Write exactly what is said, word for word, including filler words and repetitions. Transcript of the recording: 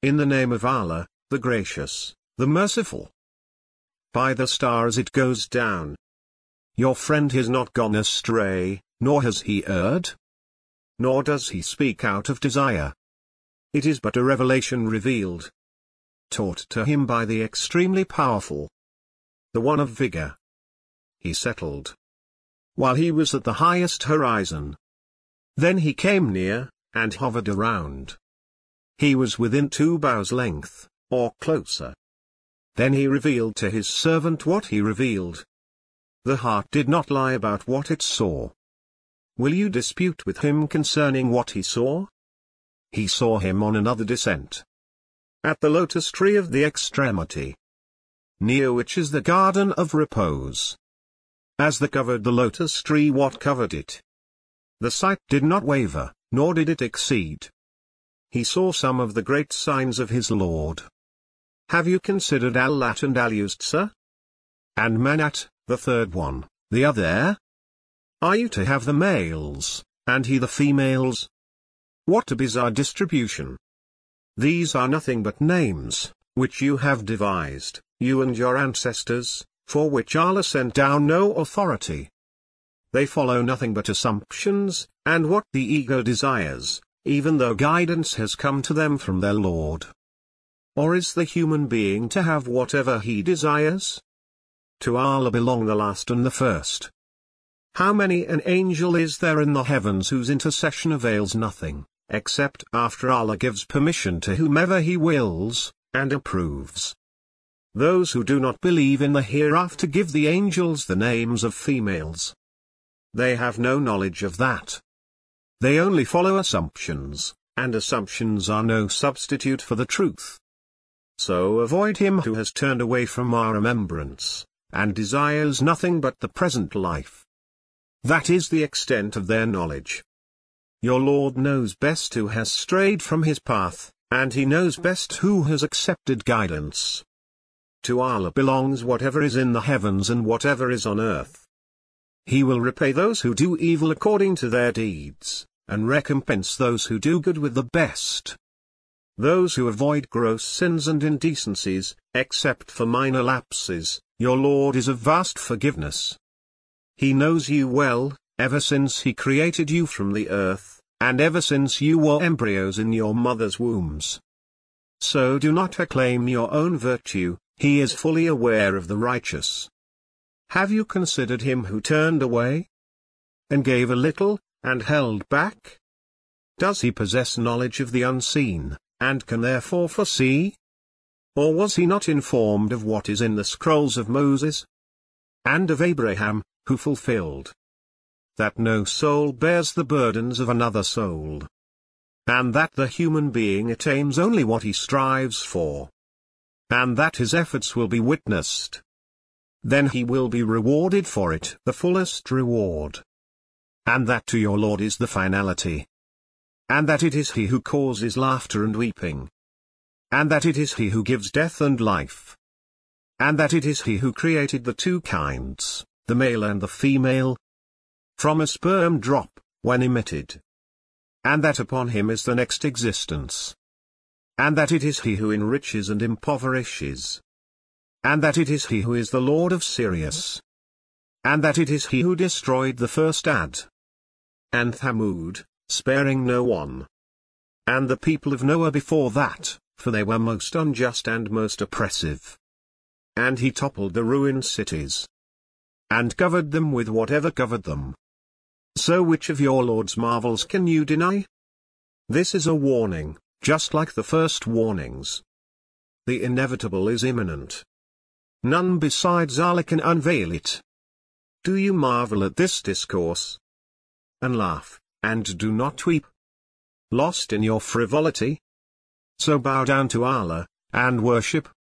In the name of Allah, the Gracious, the Merciful. By the stars it goes down. Your friend has not gone astray, nor has he erred. Nor does he speak out of desire. It is but a revelation revealed, taught to him by the extremely powerful, the one of vigor. He settled, while he was at the highest horizon. Then he came near, and hovered around. He was within two bows' length, or closer. Then he revealed to his servant what he revealed. The heart did not lie about what it saw. Will you dispute with him concerning what he saw? He saw him on another descent, at the lotus tree of the extremity, near which is the garden of repose. As the covered the lotus tree what covered it? The sight did not waver, nor did it exceed. He saw some of the great signs of his Lord. Have you considered Al-Lat and Al-Uzza? And Manat, the third one, the other? Are you to have the males, and he the females? What a bizarre distribution! These are nothing but names, which you have devised, you and your ancestors, for which Allah sent down no authority. They follow nothing but assumptions, and what the ego desires, even though guidance has come to them from their Lord. Or is the human being to have whatever he desires? To Allah belong the last and the first. How many an angel is there in the heavens whose intercession avails nothing, except after Allah gives permission to whomever He wills, and approves. Those who do not believe in the hereafter give the angels the names of females. They have no knowledge of that. They only follow assumptions, and assumptions are no substitute for the truth. So avoid him who has turned away from our remembrance, and desires nothing but the present life. That is the extent of their knowledge. Your Lord knows best who has strayed from his path, and he knows best who has accepted guidance. To Allah belongs whatever is in the heavens and whatever is on earth. He will repay those who do evil according to their deeds, and recompense those who do good with the best. Those who avoid gross sins and indecencies, except for minor lapses, your Lord is of vast forgiveness. He knows you well, ever since He created you from the earth, and ever since you were embryos in your mother's wombs. So do not acclaim your own virtue, He is fully aware of the righteous. Have you considered him who turned away, and gave a little, and held back? Does he possess knowledge of the unseen, and can therefore foresee? Or was he not informed of what is in the scrolls of Moses and of Abraham, who fulfilled that no soul bears the burdens of another soul, and that the human being attains only what he strives for, and that his efforts will be witnessed? Then he will be rewarded for it the fullest reward. And that to your Lord is the finality. And that it is He who causes laughter and weeping. And that it is He who gives death and life. And that it is He who created the two kinds, the male and the female, from a sperm drop, when emitted. And that upon Him is the next existence. And that it is He who enriches and impoverishes. And that it is He who is the Lord of Sirius. And that it is He who destroyed the first Ad and Thamud, sparing no one. And the people of Noah before that, for they were most unjust and most oppressive. And He toppled the ruined cities, and covered them with whatever covered them. So which of your Lord's marvels can you deny? This is a warning, just like the first warnings. The inevitable is imminent. None besides Allah can unveil it. Do you marvel at this discourse, and laugh, and do not weep, lost in your frivolity? So bow down to Allah, and worship,